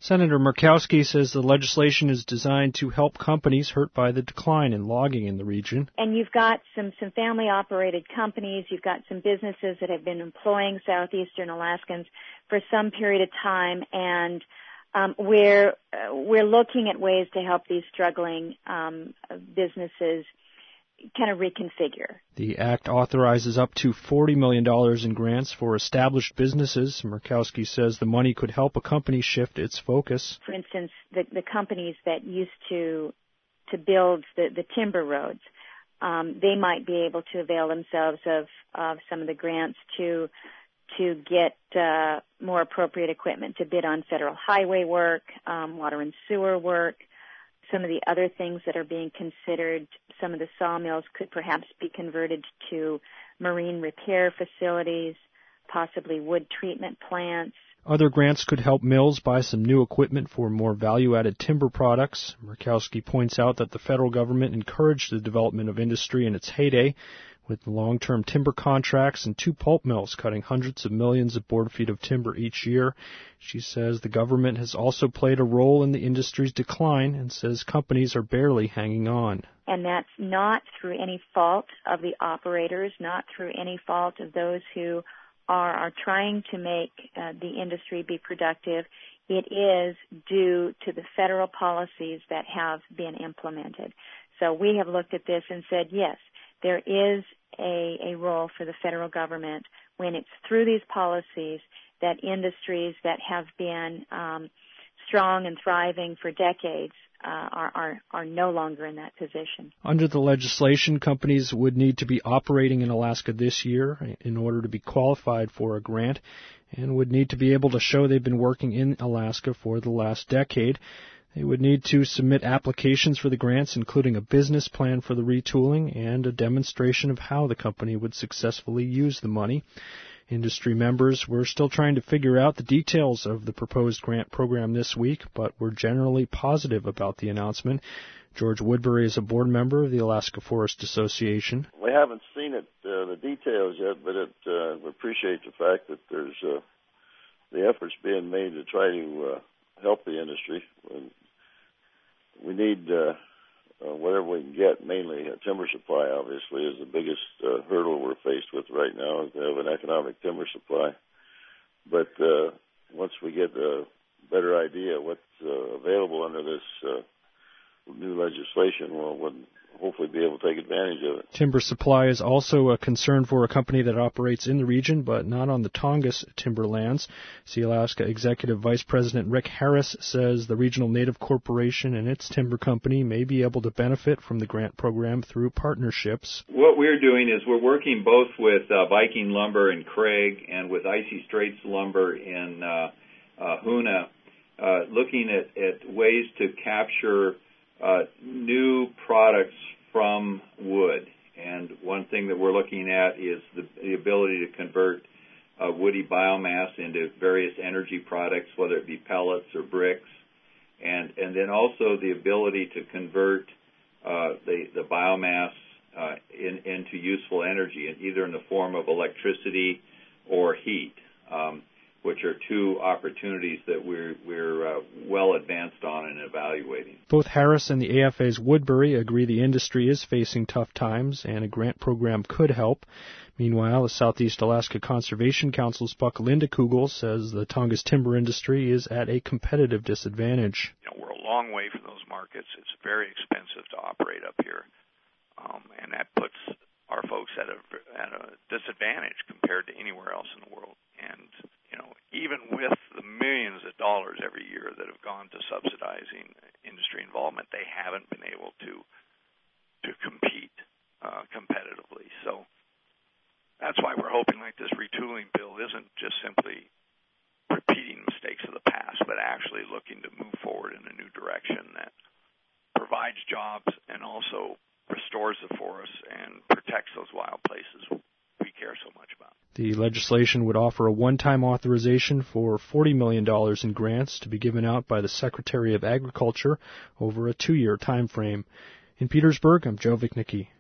Senator Murkowski says the legislation is designed to help companies hurt by the decline in logging in the region. And you've got some family-operated companies. You've got some businesses that have been employing southeastern Alaskans for some period of time, and we're looking at ways to help these struggling businesses kind of reconfigure. The act authorizes up to $40 million in grants for established businesses. Murkowski says the money could help a company shift its focus. For instance, the companies that used to build the timber roads, they might be able to avail themselves of some of the grants to get more appropriate equipment to bid on federal highway work, water and sewer work. Some of the other things that are being considered, some of the sawmills could perhaps be converted to marine repair facilities, possibly wood treatment plants. Other grants could help mills buy some new equipment for more value-added timber products. Murkowski points out that the federal government encouraged the development of industry in its heyday, with long-term timber contracts and 2 pulp mills cutting hundreds of millions of board feet of timber each year. She says the government has also played a role in the industry's decline and says companies are barely hanging on. And that's not through any fault of the operators, not through any fault of those who are trying to make the industry be productive. It is due to the federal policies that have been implemented. So we have looked at this and said, yes, there is a role for the federal government when it's through these policies that industries that have been strong and thriving for decades are no longer in that position. Under the legislation, companies would need to be operating in Alaska this year in order to be qualified for a grant, and would need to be able to show they've been working in Alaska for the last decade. They would need to submit applications for the grants, including a business plan for the retooling and a demonstration of how the company would successfully use the money. Industry members were still trying to figure out the details of the proposed grant program this week, but were generally positive about the announcement. George Woodbury is a board member of the Alaska Forest Association. We haven't seen it, the details yet, but we appreciate the fact that there's the efforts being made to try to help the industry. We need whatever we can get, mainly timber supply, obviously, is the biggest hurdle we're faced with right now, is to have an economic timber supply. But once we get a better idea of what's available under this new legislation, we'll hopefully be able to take advantage of it. Timber supply is also a concern for a company that operates in the region, but not on the Tongass timberlands. Sealaska Executive Vice President Rick Harris says the Regional Native Corporation and its timber company may be able to benefit from the grant program through partnerships. What we're doing is we're working both with Viking Lumber in Craig and with Icy Straits Lumber in Hoonah, looking at ways to capture new products from wood. And one thing that we're looking at is the ability to convert woody biomass into various energy products, whether it be pellets or bricks, and then also the ability to convert the biomass into useful energy, either in the form of electricity or heat, which are 2 opportunities that we're well advanced on and evaluating. Both Harris and the AFA's Woodbury agree the industry is facing tough times and a grant program could help. Meanwhile, the Southeast Alaska Conservation Council's Buck Lindekugel says the Tongass timber industry is at a competitive disadvantage. We're a long way from those markets. It's very expensive to operate up here, and that puts our folks at a disadvantage compared to anywhere else in the world. And even with the millions of dollars every year that have gone to subsidizing industry involvement, they haven't been able to compete competitively. So that's why we're hoping like this retooling bill isn't just simply repeating mistakes of the past, but actually looking to move forward in a new direction that provides jobs and also restores the forests and protects those wild places we care so much about. The legislation would offer a one-time authorization for $40 million in grants to be given out by the Secretary of Agriculture over a 2-year time frame. In Petersburg, I'm Joe Vichnicki.